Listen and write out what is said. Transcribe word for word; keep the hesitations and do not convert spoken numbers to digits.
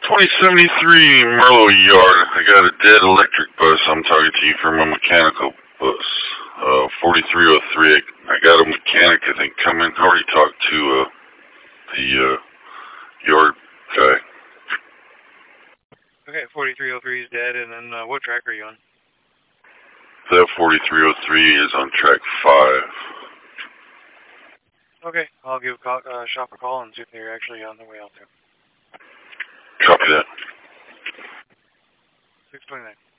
twenty seventy-three Merlo Yard. I got a dead electric bus. I'm talking to you from a mechanical bus. Uh, forty-three oh three. I, I got a mechanic, I think, coming. I already talked to uh, the uh, yard guy. Okay, forty-three oh three is dead, and then uh, what track are you on? That forty-three oh three is on track five. Okay, I'll give a call, uh, shop a call and see if they're actually on their way out there. Copy that. six twenty-nine.